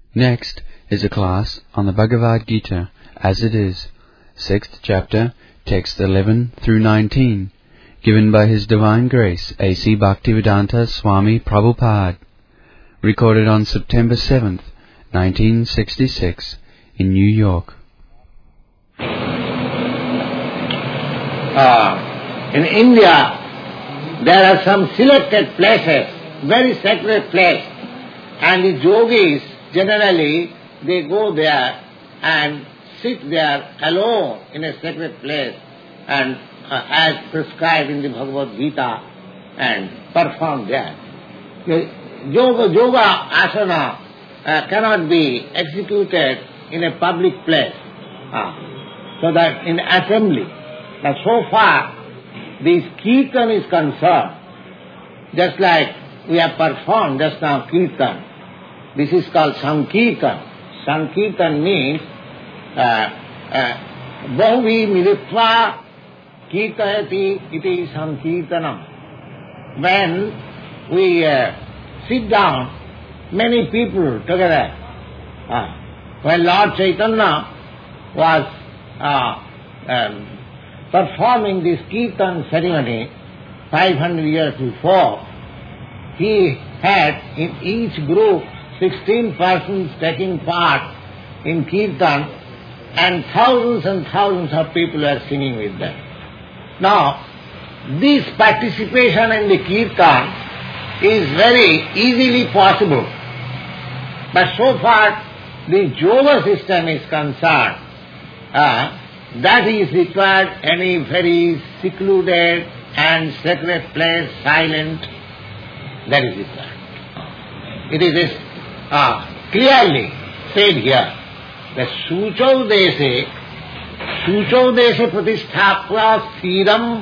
Next is a class on the Bhagavad Gita as it is, 6th chapter, text 11 through 19, given by His Divine Grace A.C. Bhaktivedanta Swami Prabhupada, recorded on September 7th, 1966, in New York. In India, there are some selected places, very sacred place, and the yogis generally they go there and sit there alone in a sacred place and as prescribed in the Bhagavad Gita and perform there. Yoga asana cannot be executed in a public place, so that in assembly. Now so far this kirtan is concerned, just like we have performed just now kirtan. This is called Sankirtan. Sankirtan means Bahuvi militva kirtayati iti Sankirtanam. When we sit down, many people together. When Lord Chaitanya was performing this kirtan ceremony 500 years before, he had in each group 16 persons taking part in kirtan, and thousands of people were singing with them. Now, this participation in the kirtan is very easily possible. But so far the yoga system is concerned, that is required any very secluded and sacred place, silent, that is required. It is clearly said here that Suchau Deshe Pratishthapya Thiram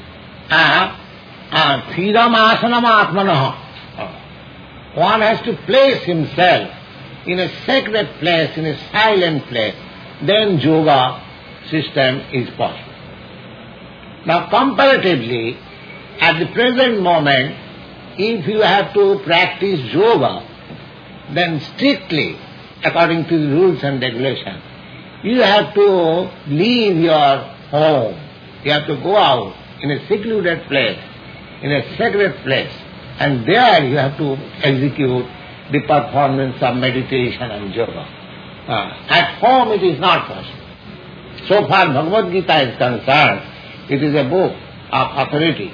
Asanam Atmanah. One has to place himself in a sacred place, in a silent place, then yoga system is possible. Now comparatively, at the present moment, if you have to practice yoga, then strictly, according to the rules and regulations, you have to leave your home. You have to go out in a secluded place, in a sacred place, and there you have to execute the performance of meditation and yoga. At home it is not possible. So far Bhagavad Gita is concerned, it is a book of authority.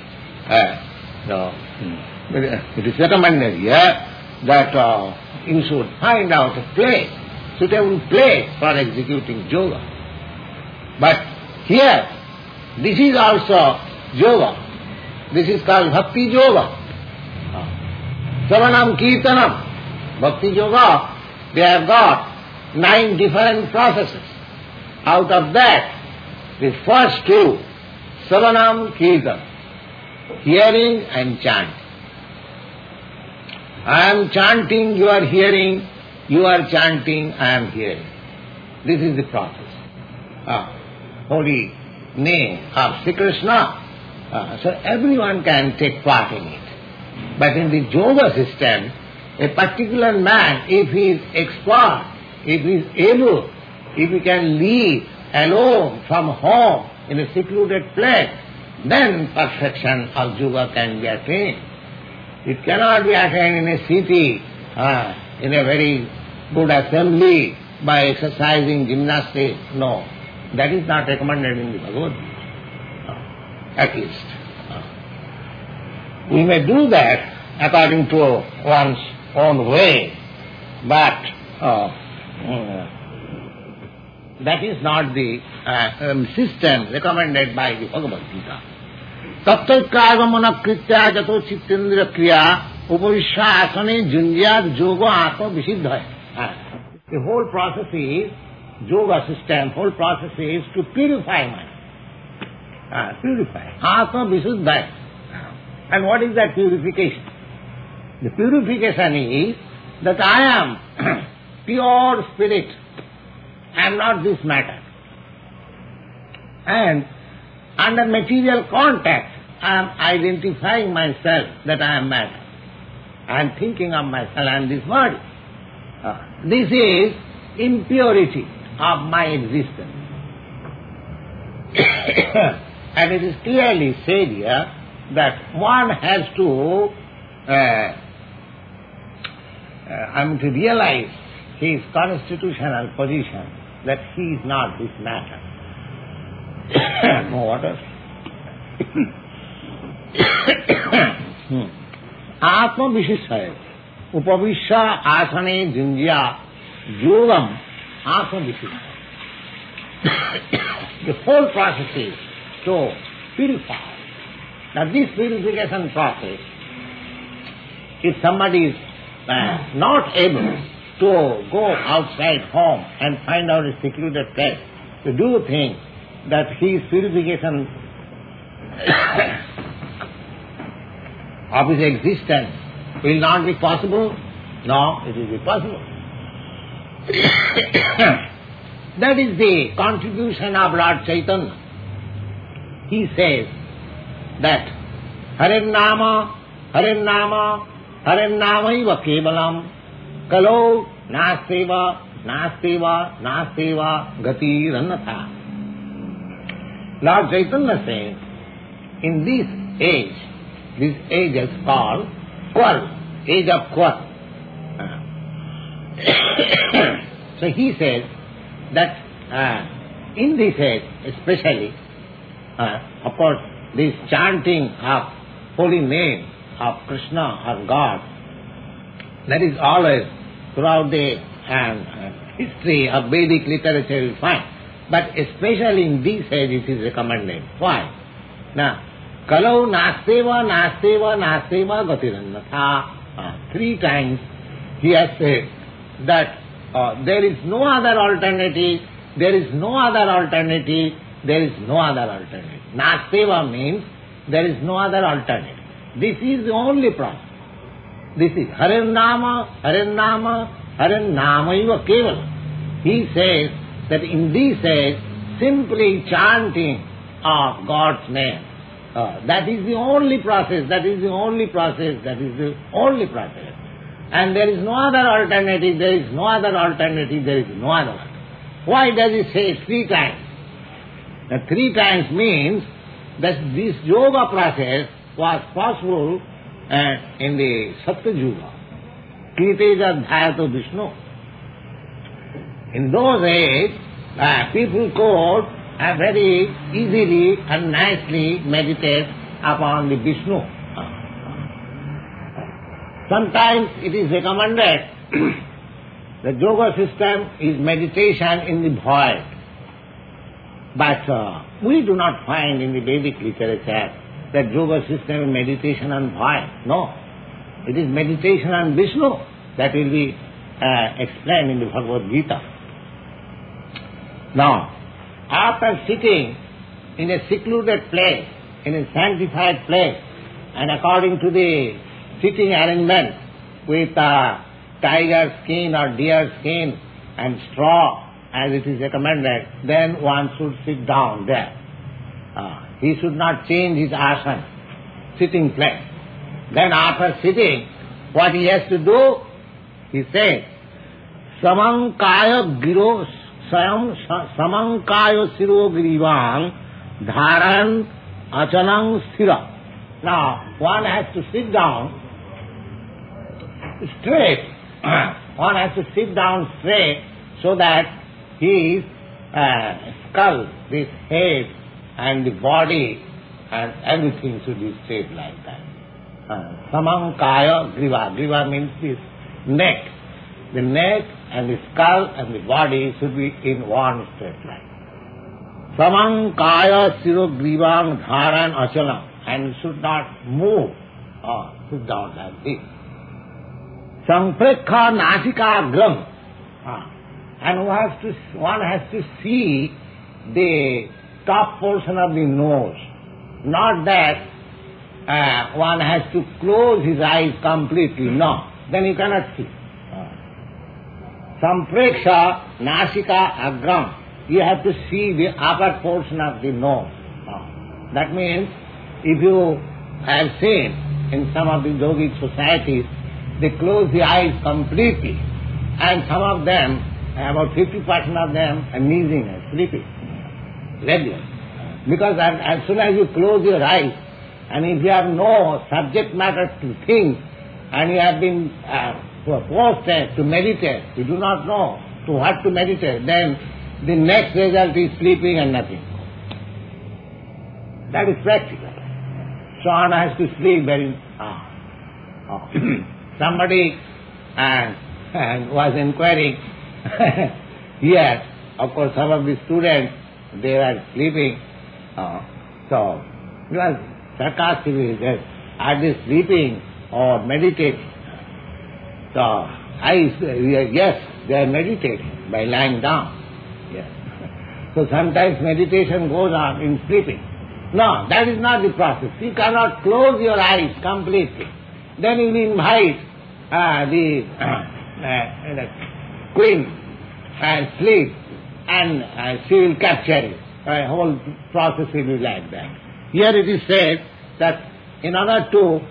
It is recommended here that you should find out a place, suitable place for executing yoga. But here, this is also yoga. This is called Bhakti Yoga. Savanam Kirtanam. Bhakti Yoga, they have got 9 different processes. Out of that, the first 2, Savanam Kirtan, hearing and chanting. I am chanting, you are hearing, you are chanting, I am hearing. This is the process. Holy name of Sri Krishna. So everyone can take part in it. But in the yoga system, a particular man, if he is expert, if he is able, if he can live alone from home in a secluded place, then perfection of yoga can be attained. It cannot be attained in a city, in a very good assembly, by exercising gymnastics. No, that is not recommended in the Bhagavad Gita, at least. We may do that according to one's own way, but that is not the system recommended by the Bhagavad Gita. Tattva kritya jato chittendra kriya upavisha asane junjyat yoga atma visiddhaya. The whole process is, yoga system, whole process is to purify mind. Purify. Atma visiddhaya. And what is that purification? The purification is that I am pure spirit. I am not this matter. And under material contact, I am identifying myself that I am matter. I am thinking of myself, I am this body. This is impurity of my existence. And it is clearly said here that one has to to realize his constitutional position, that he is not this matter. No water. Atma Vishishaya Upavisha Asane Jinjya Yogam Atma Vishishaya. The whole process is to purify. Now this purification process, if somebody is not able to go outside home and find out a secluded place to do things, that his purification of his existence will not be possible? No, it will be possible. That is the contribution of Lord Chaitanya. He says that Hare Nama, Hare Nama, Hare Namaiva Kevalam Kalo Nasteva, Nasteva, Nasteva Gati Ranatha. Lord Chaitanya says, in this age is called Kwar, age of Kwar. So he says that in this age especially, of course, this chanting of holy name of Krishna or God, that is always throughout the history of Vedic literature you will find. But especially in this age it is recommended. Why? Now, Kalau Nasteva, Nasteva, Nasteva Gatirannatha. 3 times he has said that there is no other alternative, there is no other alternative, there is no other alternative. Nasteva means there is no other alternative. This is the only process. This is Hare Nama, Hare Nama, Hare Namaiva Kevalam. He says that in this age, simply chanting of God's name, that is the only process, that is the only process, that is the only process. And there is no other alternative, there is no other alternative, there is no other alternative. Why does he say 3 times? Now 3 times means that this yoga process was possible in the Satya Yuga. Kriteja Dhyato Vishnu. In those days, people could very easily and nicely meditate upon the Vishnu. Sometimes it is recommended the yoga system is meditation in the void. But we do not find in the Vedic literature that yoga system is meditation on void. No. It is meditation on Vishnu. That will be explained in the Bhagavad Gita. Now, after sitting in a secluded place, in a sanctified place, and according to the sitting arrangement with tiger skin or deer skin and straw, as it is recommended, then one should sit down there. He should not change his asana, sitting place. Then after sitting, what he has to do? He says, Samankaya Giros Samankaya Siro Girivang Dharan Achanang Sthira. Now, one has to sit down straight. One has to sit down straight so that his skull, this head and the body and everything should be straight like that. Samankaya Griva. Griva means this neck. The neck and the skull and the body should be in one straight line. Samankaya Siro Grivang Dharan Achalam. And should not move or sit down like this. Samprekha Nasika Gram. And one has to see the top portion of the nose. Not that one has to close his eyes completely. No. Then you cannot see. Sampreksha Nasika Agram. You have to see the upper portion of the nose. That means, if you have seen in some of the yogic societies, they close the eyes completely and some of them, about 50% of them, are sneezing and sleeping regularly. Because as soon as you close your eyes, and if you have no subject matter to think, and you have been forced to meditate, you do not know to what to meditate, then the next result is sleeping and nothing. That is practical. So one has to sleep very... Somebody was inquiring here. Of course, some of the students, they were sleeping. So he was sarcastically said, are they sleeping or meditating? So I said, yes, they are meditating by lying down. Yes. So sometimes meditation goes on in sleeping. No, that is not the process. You cannot close your eyes completely. Then you will invite the queen and sleep, and she will capture it. The whole process will be like that. Here it is said that in order to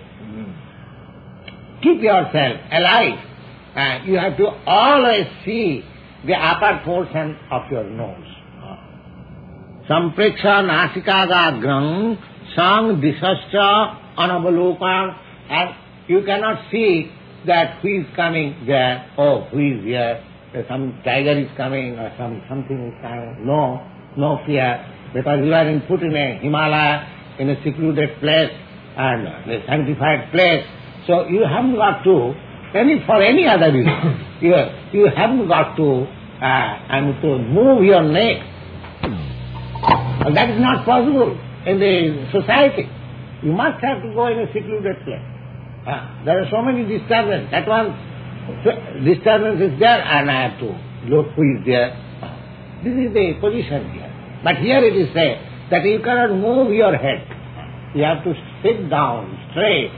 keep yourself alive, you have to always see the upper portion of your nose. Sampreksha nasikagagram sang disascha anavalokan, and you cannot see that who is coming there, oh, who is here, some tiger is coming or something is coming. No fear, because you are put in a Himalaya, in a secluded place and a sanctified place. So you haven't got to, for any other reason, you haven't got to move your neck. Well, that is not possible in the society. You must have to go in a secluded place. There are so many disturbances. That one disturbance is there, and I have to look who is there. This is the position here. But here it is said that you cannot move your head. You have to sit down straight.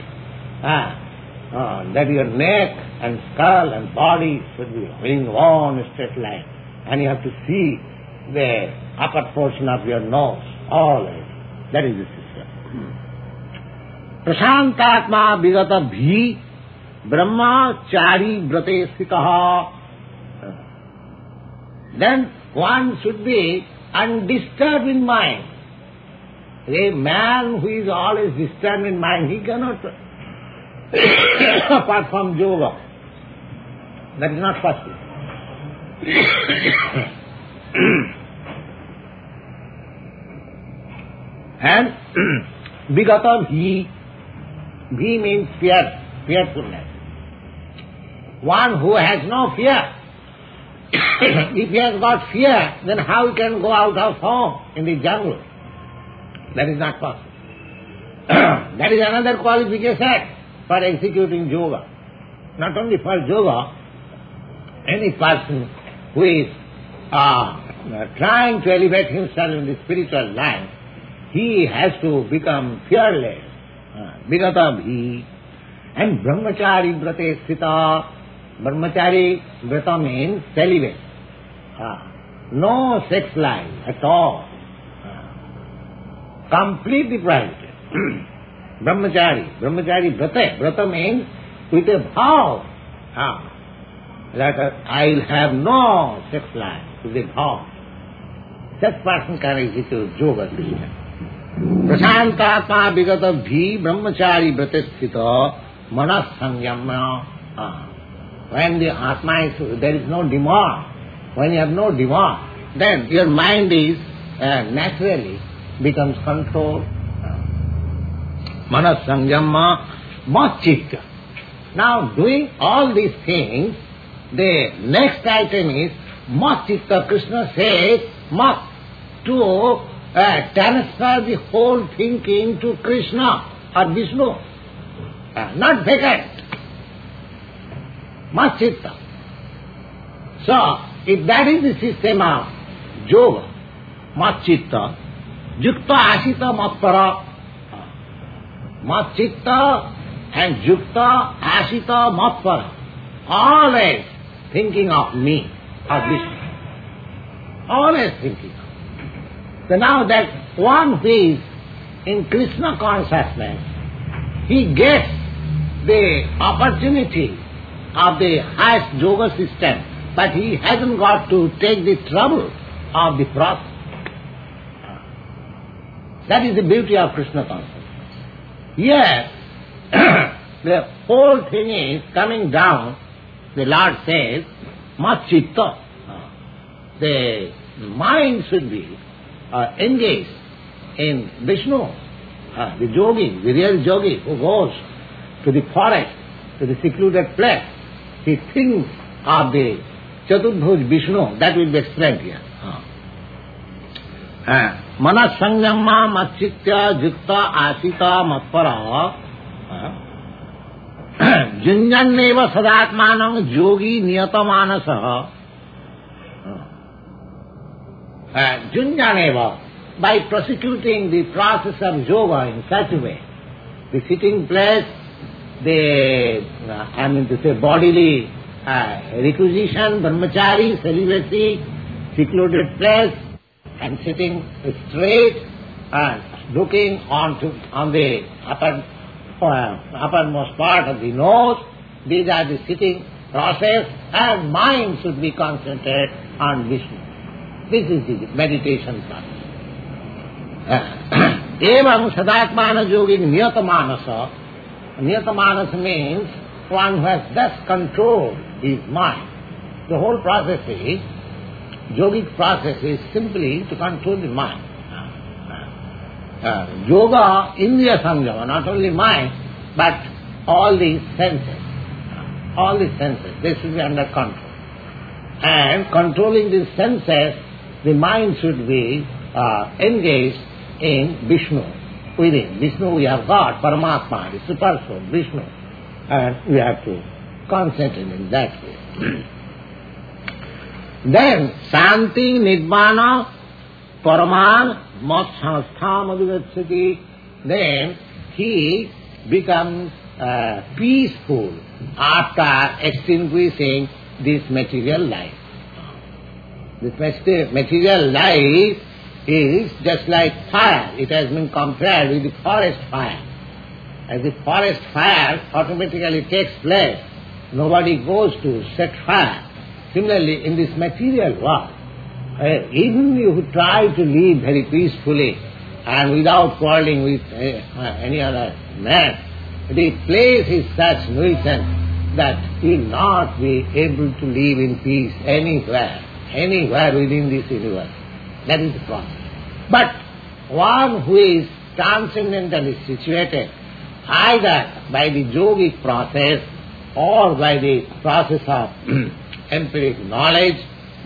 That your neck and skull and body should be in one straight line. And you have to see the upper portion of your nose, always. That is the system. Prashantatma vigata bhi brahmachari vrate sthitaha. Then one should be undisturbed in mind. A man who is always disturbed in mind, he cannot perform yoga. That is not possible. And vigata bhi, bhi means fearfulness. One who has no fear. If he has got fear, then how he can go out of home in the jungle? That is not possible. That is another qualification for executing yoga. Not only for yoga, any person who is trying to elevate himself in the spiritual life, he has to become fearless. Vigata bhi. And brahmachari vrate sthita. Brahmachari vrata means celibate. No sex life at all. Completely private. Brahmachari vrata. Vrata means with a vow. That I'll have no sex life, with a vow. Such person can execute yoga. Prasantatma vigata bhi brahmachari vrate sthita manas samyama. When the Atma is, there is no demand. When you have no demand, then your mind is naturally becomes controlled. Manas samyama matchitta. Now doing all these things, the next item is matchitta. Krishna says mat, to transfer the whole thinking to Krishna or Vishnu, not vacant. Matchitta. So, if that is the system of yoga, matchitta, yukta asita matpara. Matchitta and yukta asita matpara. Always thinking of me or Vishnu. Always thinking. So now that one who is in Krishna consciousness, he gets the opportunity of the highest yoga system, but he hasn't got to take the trouble of the process. That is the beauty of Krishna consciousness. Here, the whole thing is coming down. The Lord says, Mat-chitta. The mind should be engaged in Vishnu, the yogi, the real yogi who goes to the forest, to the secluded place. He thinks of the Chaturdhuj Vishnu. That will be explained here. Manas sangyama matchitya jukta asita matpara junjanneva sadatmanam yogi niyatamanasa junjaneva, by prosecuting the process of yoga in such a way, the sitting place, the bodily requisition, brahmachari, celibacy, secluded place, and sitting straight and looking on the uppermost part of the nose. These are the sitting process, and mind should be concentrated on Vishnu. This is the meditation process. Evam sadatmana yogi niyatamanasa. Niyatamanasa means one who has thus controlled his mind. The whole process is, yogic process is simply to control the mind. Yoga, Indriya Samyama, not only mind, but all the senses. All the senses, they should be under control. And controlling these senses, the mind should be engaged in Vishnu. Within Vishnu we have got Paramatma, the super soul, Vishnu. And we have to concentrate in that way. Then, Santi, Nirvana, Paraman, Moksha Madhugacchati, then he becomes peaceful after extinguishing this material life. This material life is just like fire. It has been compared with the forest fire. As the forest fire automatically takes place, nobody goes to set fire. Similarly, in this material world, even you try to live very peacefully and without quarreling with any other man, the place is such nuisance that you will not be able to live in peace anywhere within this universe. That is the problem. But one who is transcendentally situated, either by the yogic process or by the process of empiric knowledge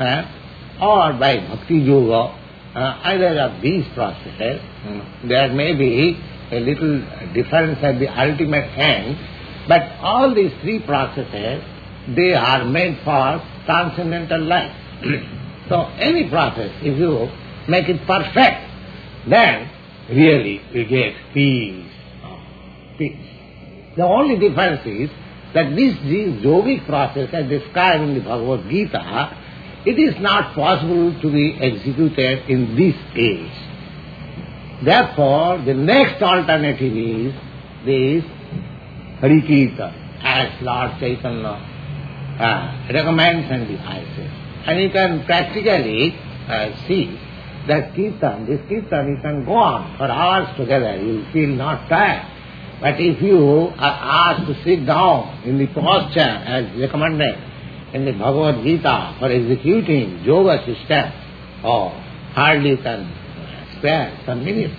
or by bhakti yoga, either of these processes, there may be a little difference at the ultimate end, but all these three processes, they are made for transcendental life. So any process, if you make it perfect, then really you get peace. Peace. The only difference is that this yogic process, as described in the Bhagavad Gita, it is not possible to be executed in this age. Therefore, the next alternative is this Hari Kirtan, as Lord Chaitanya recommends and advises. And you can practically see that this kirtan, you can go on for hours together, you will feel not tired. But if you are asked to sit down in the posture as recommended in the Bhagavad Gita for executing yoga system, hardly you can spare some minutes.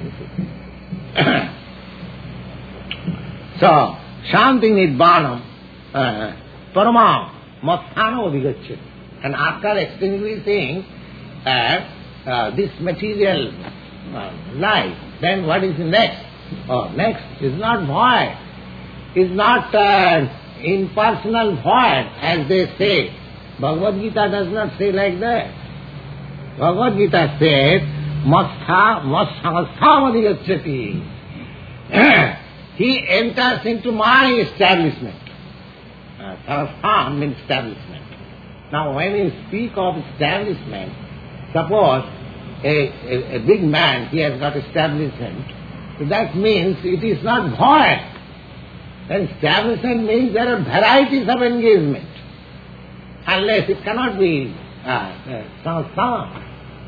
So, Shanti Nirvanam, Parama, Matthana Vigacchati. And after extinguishing this material life, then what is the next? Next is not void, is not impersonal void, as they say. Bhagavad Gita does not say like that. Bhagavad Gita says, Matshamasthamadhigacchati. He enters into my establishment. Samastha means establishment. Now when you speak of establishment, suppose a big man, he has got establishment, so that means it is not void. Then establishment means there are varieties of engagement. Unless it cannot be samastha.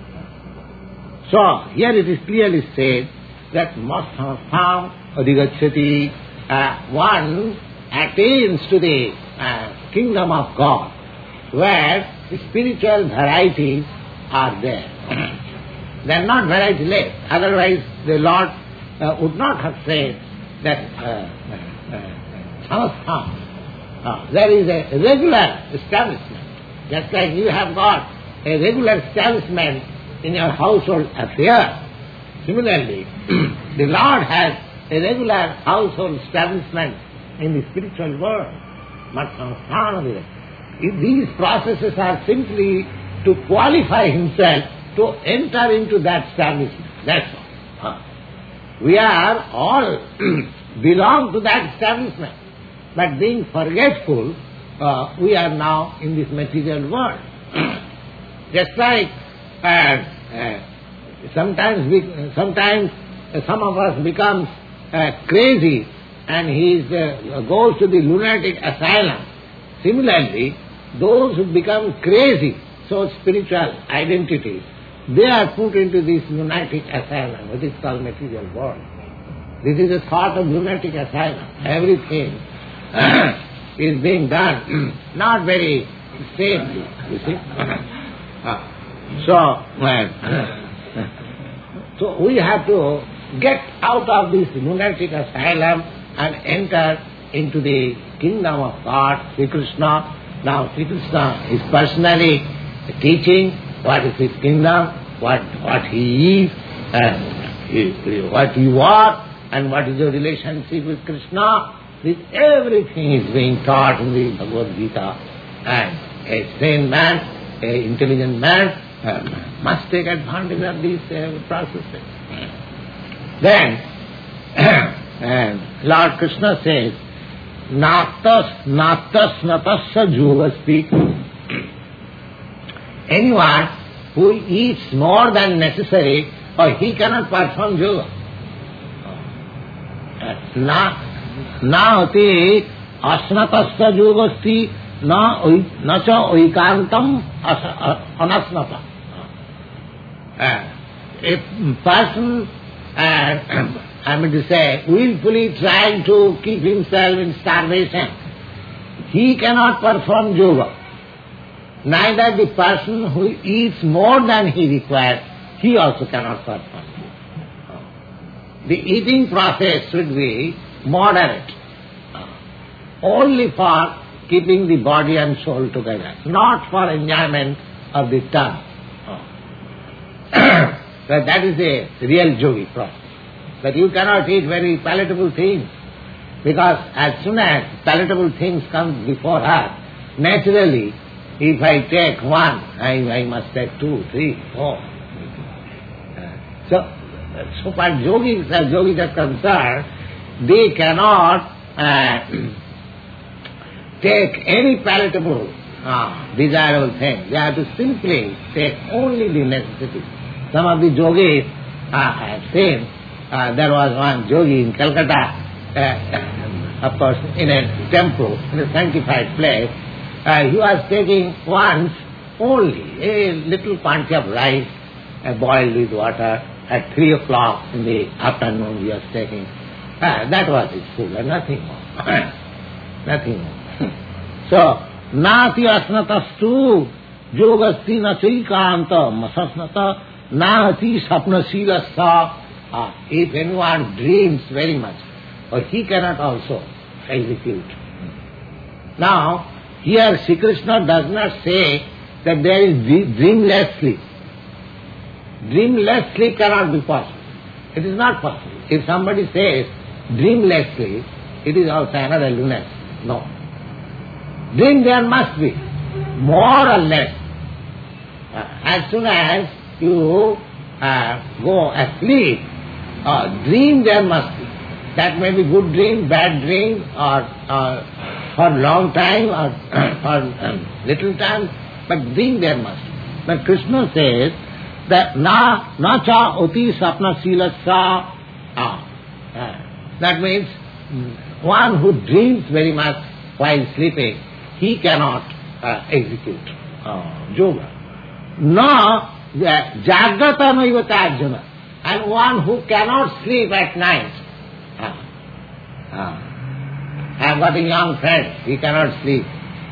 So, here it is clearly said that samastha adhigacchati, one attains to the kingdom of God, where spiritual varieties are there. They are not varietyless. Otherwise, the Lord would not have said that samastha. There is a regular establishment. Just like you have got a regular establishment in your household affairs. Similarly, the Lord has a regular household establishment in the spiritual world. These processes are simply to qualify himself to enter into that establishment. That's all. We are all belong to that establishment. But being forgetful, we are now in this material world. Just like sometimes some of us becomes crazy and he goes to the lunatic asylum. Similarly, those who become crazy, so spiritual identities, they are put into this lunatic asylum, which is called material world. This is a sort of lunatic asylum. Everything is being done not very safely, you see. So we have to get out of this lunatic asylum and enter into the kingdom of God, Sri Krishna. Now Sri Krishna is personally teaching what is his kingdom, what he is, what you are, and what is your relationship with Krishna. This everything is being taught in the Bhagavad Gita. And a sane man, an intelligent man must take advantage of these processes. Then Lord Krishna says, Natas natasya yogasti. Anyone who eats more than necessary, or he cannot perform yoga. Nati asnatasya yogasti na cha oikantam anasnata. A person, I mean to say, willfully trying to keep himself in starvation, he cannot perform yoga. Neither the person who eats more than he requires, he also cannot perform. The eating process should be moderate, only for keeping the body and soul together, not for enjoyment of the tongue. So that is a real yogi process. But you cannot eat very palatable things, because as soon as palatable things come before us, naturally, if I take one, I must take 2, 3, 4. So far yogis are concerned, they cannot take any palatable, desirable thing. They have to simply take only the necessities. Some of the yogis I have seen, there was one yogi in Calcutta, of course, in a temple, in a sanctified place. He was taking once only a little quantity of rice boiled with water. At 3 o'clock in the afternoon he was taking. That was his food, and nothing more. Nothing more. So, nati asnatastu yogasti na chaikanta masasnata nati sapnasilasa. If anyone dreams very much, or he cannot also execute. Now, here Sri Krishna does not say that there is dreamless sleep. Dreamless sleep cannot be possible. It is not possible. If somebody says dreamless sleep, it is also another lunacy. No. Dream there must be, more or less. As soon as you go asleep, dream there must be. That may be good dream, bad dream, or for long time, or for little time, but dream there must be. But Krishna says that na cha oti sapna silasya. That means one who dreams very much while sleeping, he cannot execute yoga. No, jagrata naiva tarjuna. And one who cannot sleep at night. I have got a young friend, he cannot sleep.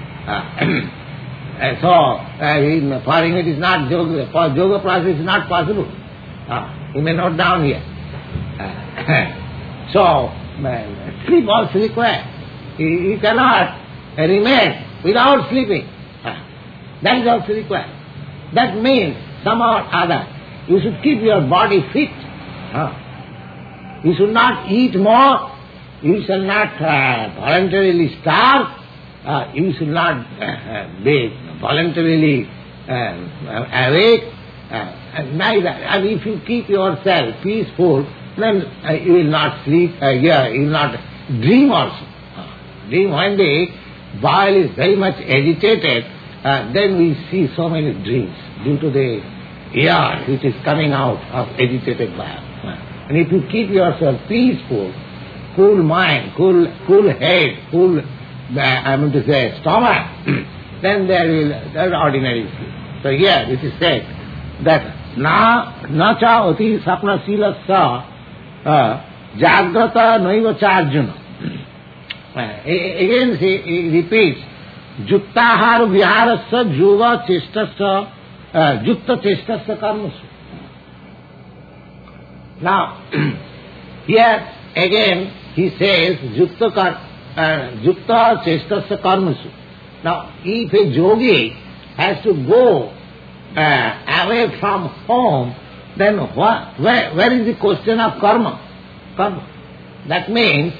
So, for him it is not yoga, for yoga process is not possible. He may note down here. So, sleep also required. He cannot remain without sleeping. That is also required. That means, somehow or other, you should keep your body fit. You should not eat more. You shall not voluntarily starve. You should not be voluntarily awake. Neither. And if you keep yourself peaceful, then you will not sleep. You will not dream also. Dream when the bile is very much agitated, then we see so many dreams due to the air which is coming out of agitated bile. And if you keep yourself peaceful, cool mind, cool head, cool, stomach, then there ordinary sleep. So here it is said that na cha oti sapna silasya jagrata naiva charjuna. Again he repeats, juktahar viharasya yoga chestasya jukta chestasya karmasu. Now, here again he says jukta chestasya karmasu. Now, if a yogi has to go away from home, then where is the question of karma? That means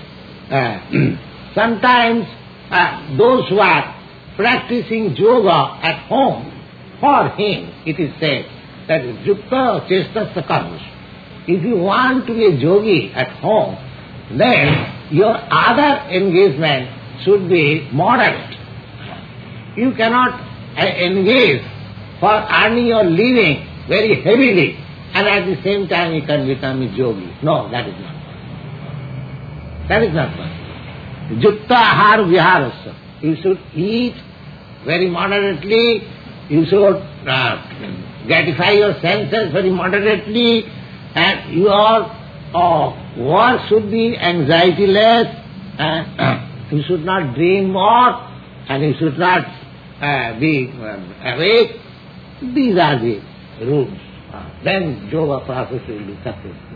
sometimes those who are practicing yoga at home, for him it is said that jukta chestasya karmasu. If you want to be a yogi at home, then your other engagement should be moderate. You cannot engage for earning your living very heavily and at the same time you can become a yogi. No, that is not possible. That is not possible. Jukta ahar viharasya. You should eat very moderately. You should gratify your senses very moderately. And your work should be anxiety-less, and you should not dream more, and you should not be awake. These are the rules. Then yoga process will be successful.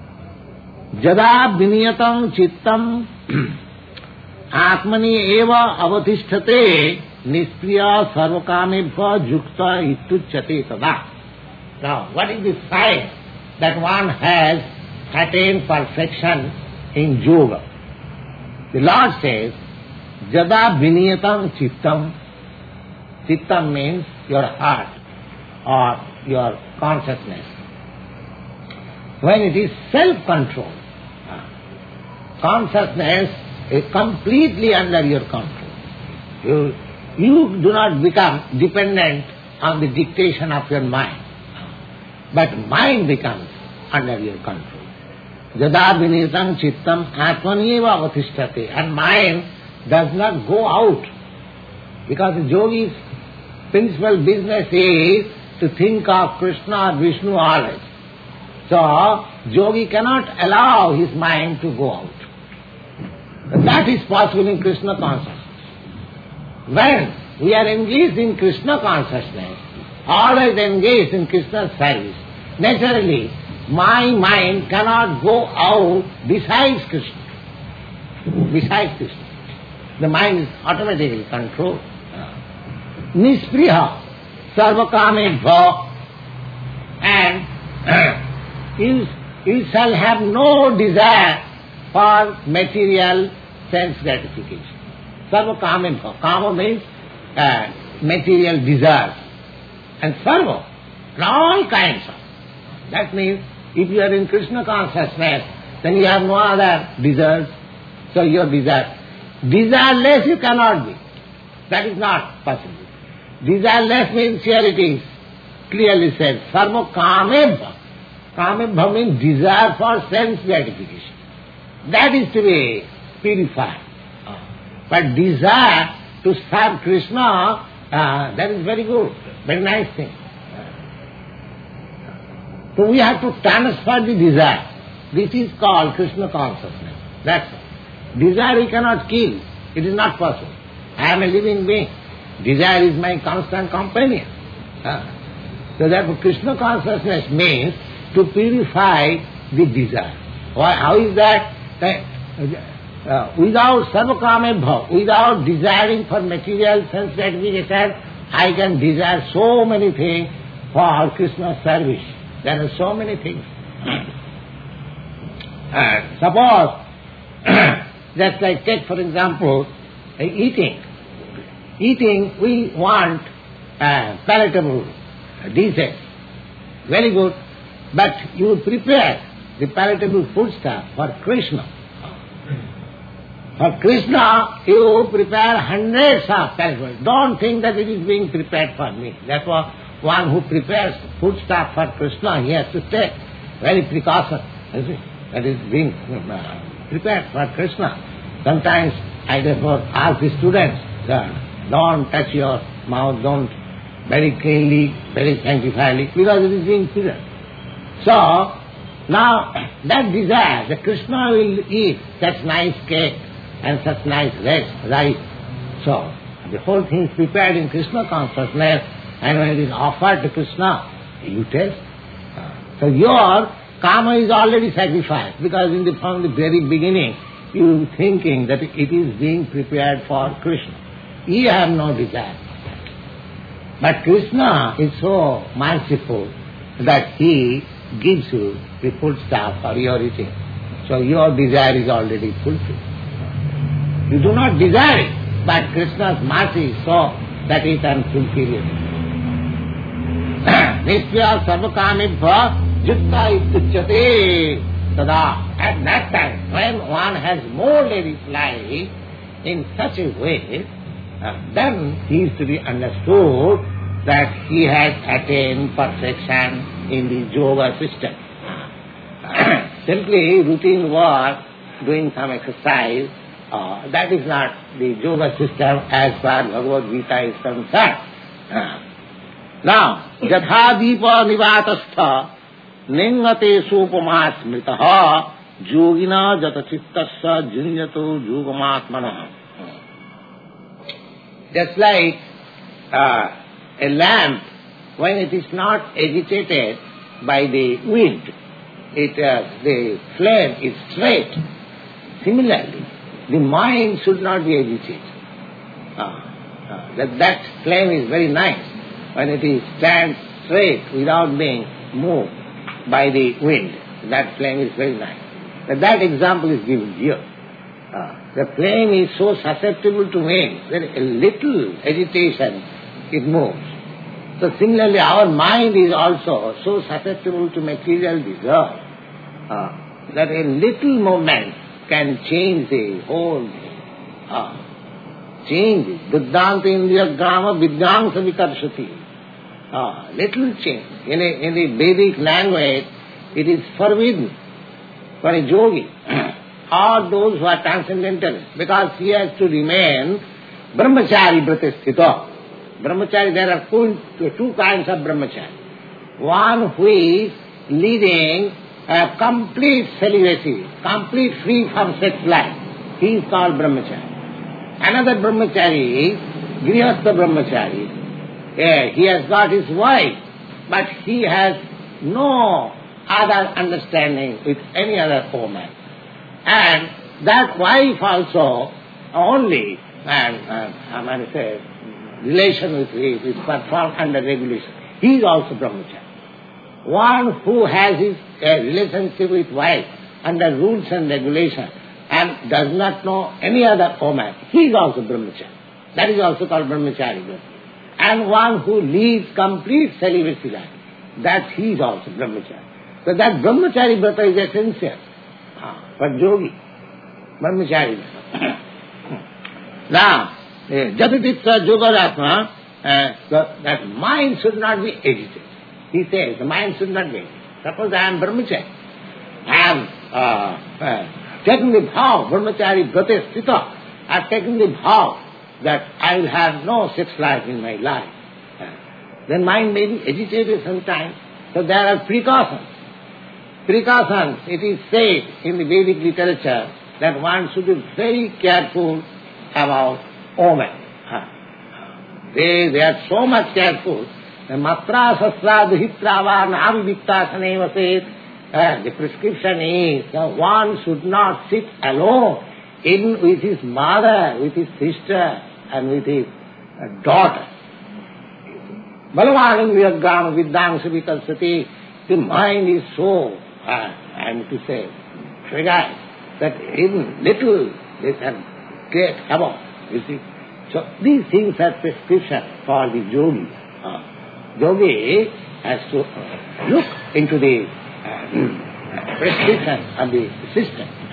Jada viniyatam chittam atmani eva avatisthate nispriya sarvakamebhya jukta ituchyate tada. Now, what is the sign that one has attained perfection in yoga? The Lord says, Jada viniyatam chittam. Chittam means your heart or your consciousness. When it is self-control, consciousness is completely under your control. You do not become dependent on the dictation of your mind. But mind becomes under your control. Jada viniyatam chittam atmanieva avatisthate. And mind does not go out. Because the yogi's principal business is to think of Krishna or Vishnu always. So, yogi cannot allow his mind to go out. But that is possible in Krishna consciousness. When we are engaged in Krishna consciousness, always engaged in Krishna's service, naturally, my mind cannot go out besides Krishna. Besides Krishna. The mind is automatically controlled. Nispriha sarvakamebhya, and you shall have no desire for material sense gratification. Sarvakamebhya. Kama means material desires. And sarva, all kinds of. That means if you are in Krishna consciousness, then you have no other desires. So your desire. Desireless you cannot be. That is not possible. Desireless means here it is clearly said, sarva kamebhya. Kamebhya means desire for sense gratification. That is to be purified. But desire to serve Krishna, that is very good, very nice thing. So we have to transfer the desire. This is called Krishna consciousness. That's all. Desire we cannot kill. It is not possible. I am a living being. Desire is my constant companion. So therefore Krishna consciousness means to purify the desire. Why? How is that? Without sarvakame bhav, without desiring for material sense gratification, I can desire so many things for Krishna's service. There are so many things. Suppose, just like take for example, eating. Eating, we want palatable dishes. Very good. But you prepare the palatable foodstuff for Krishna. For Krishna, you prepare hundreds of palatable. Don't think that it is being prepared for me. Therefore, one who prepares foodstuff for Krishna, he has to take very precaution. That is being prepared for Krishna. Sometimes I therefore ask the students, don't touch your mouth, don't very cleanly, very sanctifiedly, because it is being prepared. So, now that desire, that Krishna will eat such nice cake and such nice rice. So, the whole thing is prepared in Krishna consciousness, and when it is offered to Krishna, you taste. So your karma is already sacrificed, because from the very beginning, you thinking that it is being prepared for Krishna. You have no desire. But Krishna is so merciful that he gives you the foodstuff for your eating. So your desire is already fulfilled. You do not desire it, but Krishna's mercy is so that he can fulfill it. Nishya sarvakamibhya jutta ityuchyate tada. At that time, when one has molded his life in such a way, then he is to be understood that he has attained perfection in the yoga system. Simply routine work, doing some exercise, that is not the yoga system as far as Bhagavad Gita is concerned. Now, yatha deepa nivatastha ningate supama smritaha yogina jata chittasya jinyato yogamatmana. Just like a lamp, when it is not agitated by the wind, the flame is straight. Similarly, the mind should not be agitated. That flame is very nice when it is stands straight without being moved by the wind. That flame is very nice. That example is given here. The flame is so susceptible to wind that a little agitation it moves. So similarly our mind is also so susceptible to material desire that a little movement can change the whole thing. Change it. Buddhanta indriya grama vidyangsa vikarshati. Little change. In the Vedic language, it is forbidden for a yogi or those who are transcendentalists, because he has to remain brahmachari vratasthita. Brahmachari, there are two kinds of brahmachari. One who is leading a complete celibacy, complete free from sex life. He is called brahmachari. Another brahmachari is grihastha brahmachari. He has got his wife, but he has no other understanding with any other woman. And that wife also only, relation with him is performed under regulation. He is also brahmachari. One who has his relationship with wife under rules and regulations and does not know any other woman, he is also brahmachari. That is also called brahmachari. And one who leads complete celibacy life, that he is also brahmachari. So that brahmachari vrata is essential for yogi. Brahmachari vrata. Now, Jatititsa Yogaratma, that mind should not be agitated. He says the mind should not be agitated. Suppose I am brahmachari, I am taken the vow, brahmachari vrate sthita, I have taken the vow that I will have no sex life in my life. Then mind may be agitated sometimes. So there are precautions. Precautions, it is said in the Vedic literature that one should be very careful about women. They are so much careful. Matra sasra duhitra va navivikta saneva. The prescription is that one should not sit alone with his mother, with his sister, and with his daughter. Balavanam viyagram viddang suvikalsati. The mind is so, I am to say, triggered that even little they can get havoc, you see. So these things are prescription for the yogi. Yogi has to look into the prescription of the system.